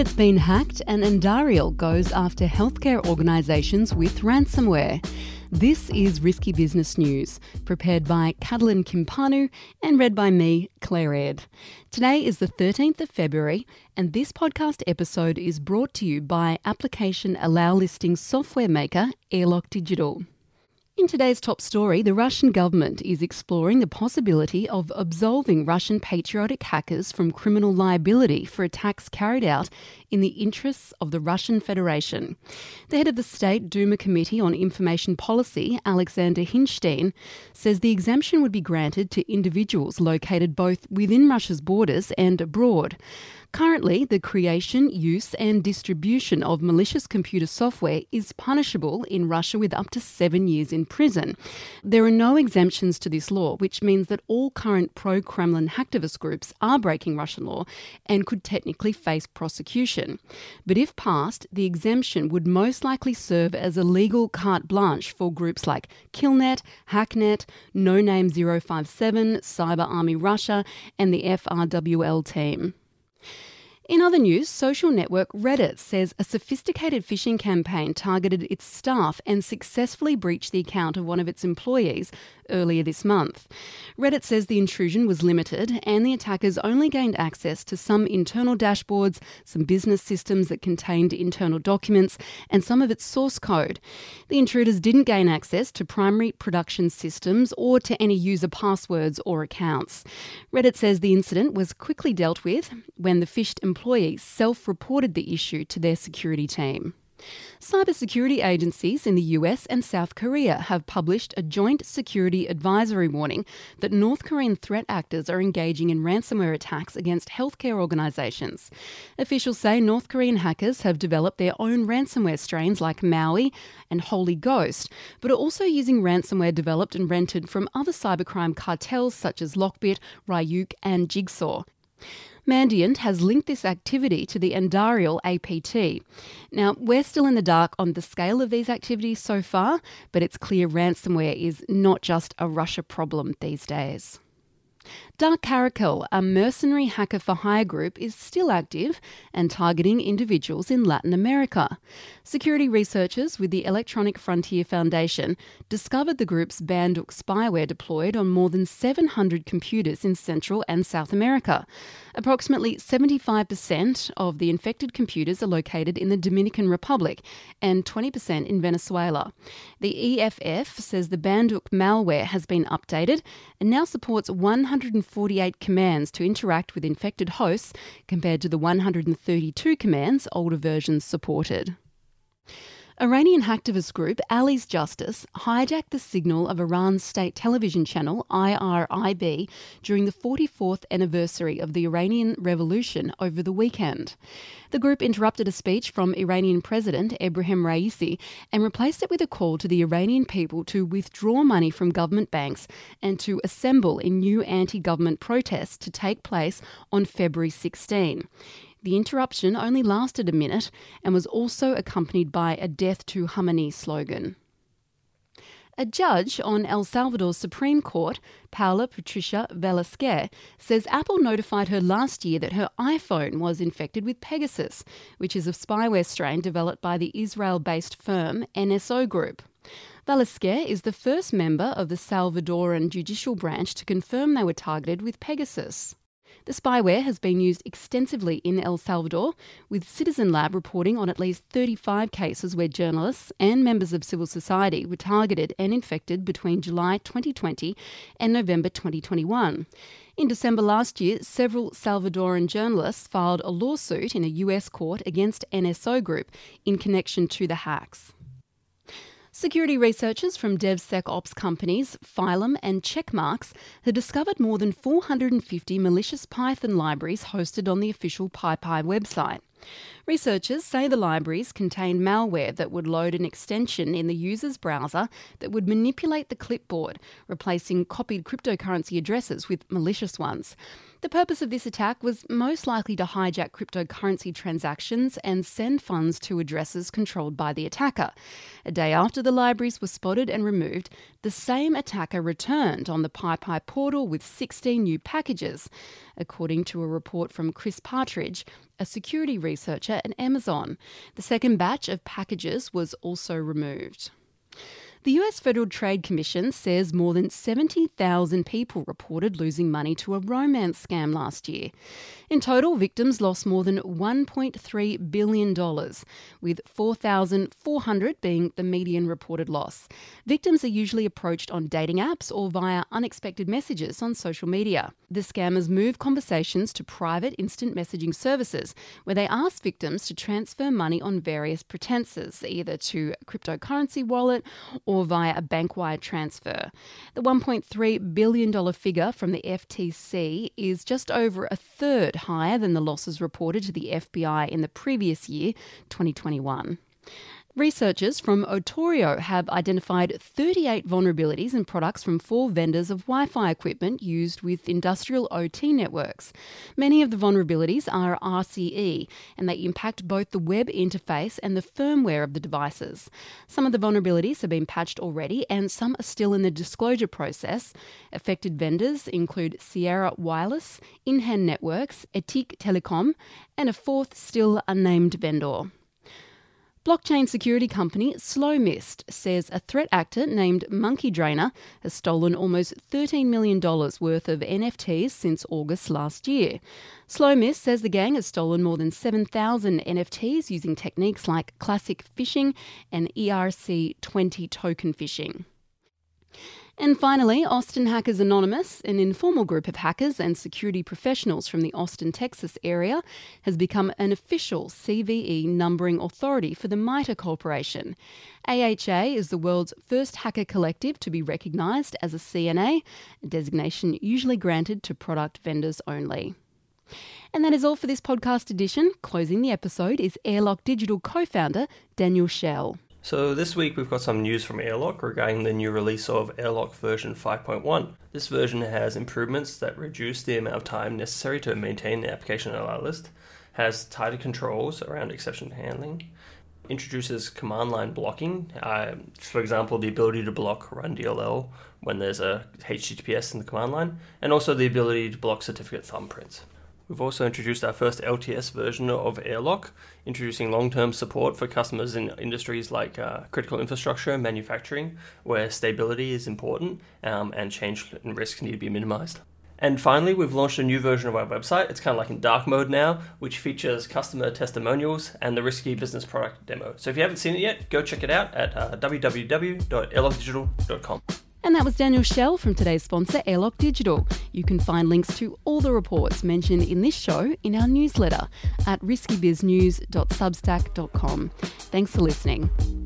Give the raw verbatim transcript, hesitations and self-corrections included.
Reddit's been hacked and Andariel goes after healthcare organisations with ransomware. This is Risky Business News, prepared by Catalin Kimpanu and read by me, Claire Ed. Today is the thirteenth of February, and this podcast episode is brought to you by application allow listing software maker Airlock Digital. In today's top story, the Russian government is exploring the possibility of absolving Russian patriotic hackers from criminal liability for attacks carried out in the interests of the Russian Federation. The head of the State Duma Committee on Information Policy, Alexander Hinstein, says the exemption would be granted to individuals located both within Russia's borders and abroad. Currently, the creation, use and distribution of malicious computer software is punishable in Russia with up to seven years in prison. There are no exemptions to this law, which means that all current pro-Kremlin hacktivist groups are breaking Russian law and could technically face prosecution. But if passed, the exemption would most likely serve as a legal carte blanche for groups like Killnet, Hacknet, No Name zero five seven, Cyber Army Russia and the F R W L team. In other news, social network Reddit says a sophisticated phishing campaign targeted its staff and successfully breached the account of one of its employees earlier this month. Reddit says the intrusion was limited and the attackers only gained access to some internal dashboards, some business systems that contained internal documents, and some of its source code. The intruders didn't gain access to primary production systems or to any user passwords or accounts. Reddit says the incident was quickly dealt with when the phished employees self-reported the issue to their security team. Cybersecurity agencies in the U S and South Korea have published a joint security advisory warning that North Korean threat actors are engaging in ransomware attacks against healthcare organisations. Officials say North Korean hackers have developed their own ransomware strains like Maui and Holy Ghost, but are also using ransomware developed and rented from other cybercrime cartels such as Lockbit, Ryuk and Jigsaw. Mandiant has linked this activity to the Andariel A P T. Now, we're still in the dark on the scale of these activities so far, but it's clear ransomware is not just a Russia problem these days. Dark Caracal, a mercenary hacker-for-hire group, is still active and targeting individuals in Latin America. Security researchers with the Electronic Frontier Foundation discovered the group's Banduc spyware deployed on more than seven hundred computers in Central and South America. Approximately seventy-five percent of the infected computers are located in the Dominican Republic and twenty percent in Venezuela. The E F F says the Banduc malware has been updated and now supports one hundred forty-eight commands to interact with infected hosts compared to the one hundred thirty-two commands older versions supported. Iranian hacktivist group Ali's Justice hijacked the signal of Iran's state television channel I R I B during the forty-fourth anniversary of the Iranian Revolution over the weekend. The group interrupted a speech from Iranian President Ebrahim Raisi and replaced it with a call to the Iranian people to withdraw money from government banks and to assemble in new anti-government protests to take place on February sixteenth. The interruption only lasted a minute and was also accompanied by a Death to Khamenei slogan. A judge on El Salvador's Supreme Court, Paula Patricia Velasquez, says Apple notified her last year that her iPhone was infected with Pegasus, which is a spyware strain developed by the Israel-based firm N S O Group. Velasquez is the first member of the Salvadoran judicial branch to confirm they were targeted with Pegasus. The spyware has been used extensively in El Salvador, with Citizen Lab reporting on at least thirty-five cases where journalists and members of civil society were targeted and infected between July twenty twenty and November twenty twenty-one. In December last year, several Salvadoran journalists filed a lawsuit in a U S court against N S O Group in connection to the hacks. Security researchers from DevSecOps companies Phylum and Checkmarx have discovered more than four hundred fifty malicious Python libraries hosted on the official PyPy website. Researchers say the libraries contain malware that would load an extension in the user's browser that would manipulate the clipboard, replacing copied cryptocurrency addresses with malicious ones. The purpose of this attack was most likely to hijack cryptocurrency transactions and send funds to addresses controlled by the attacker. A day after the libraries were spotted and removed, the same attacker returned on the PyPy portal with sixteen new packages. According to a report from Chris Partridge, a security researcher Furniture and Amazon. The second batch of packages was also removed. The U S Federal Trade Commission says more than seventy thousand people reported losing money to a romance scam last year. In total, victims lost more than one point three billion dollars, with four thousand four hundred being the median reported loss. Victims are usually approached on dating apps or via unexpected messages on social media. The scammers move conversations to private instant messaging services, where they ask victims to transfer money on various pretenses, either to a cryptocurrency wallet or via a bank wire transfer. The one point three billion dollars figure from the F T C is just over a third higher than the losses reported to the F B I in the previous year, twenty twenty-one. Researchers from Otorio have identified thirty-eight vulnerabilities in products from four vendors of Wi-Fi equipment used with industrial O T networks. Many of the vulnerabilities are R C E, and they impact both the web interface and the firmware of the devices. Some of the vulnerabilities have been patched already, and some are still in the disclosure process. Affected vendors include Sierra Wireless, Inhan Networks, Etique Telecom, and a fourth still unnamed vendor. Blockchain security company SlowMist says a threat actor named Monkey Drainer has stolen almost thirteen million dollars worth of N F Ts since August last year. SlowMist says the gang has stolen more than seven thousand N F Ts using techniques like classic phishing and E R C twenty token phishing. And finally, Austin Hackers Anonymous, an informal group of hackers and security professionals from the Austin, Texas area, has become an official C V E numbering authority for the MITRE Corporation. A H A is the world's first hacker collective to be recognised as a C N A, a designation usually granted to product vendors only. And that is all for this podcast edition. Closing the episode is Airlock Digital co-founder Daniel Schell. So this week we've got some news from Airlock regarding the new release of Airlock version five point one. This version has improvements that reduce the amount of time necessary to maintain the application alert list, has tighter controls around exception handling, introduces command line blocking, uh, for example the ability to block run D L L when there's a H T T P S in the command line, and also the ability to block certificate thumbprints. We've also introduced our first L T S version of Airlock, introducing long-term support for customers in industries like uh, critical infrastructure and manufacturing, where stability is important um, and change and risk need to be minimized. And finally, we've launched a new version of our website. It's kind of like in dark mode now, which features customer testimonials and the Risky Business product demo. So if you haven't seen it yet, go check it out at uh, w w w dot airlock digital dot com. And that was Daniel Schell from today's sponsor, Airlock Digital. You can find links to all the reports mentioned in this show in our newsletter at risky biz news dot substack dot com. Thanks for listening.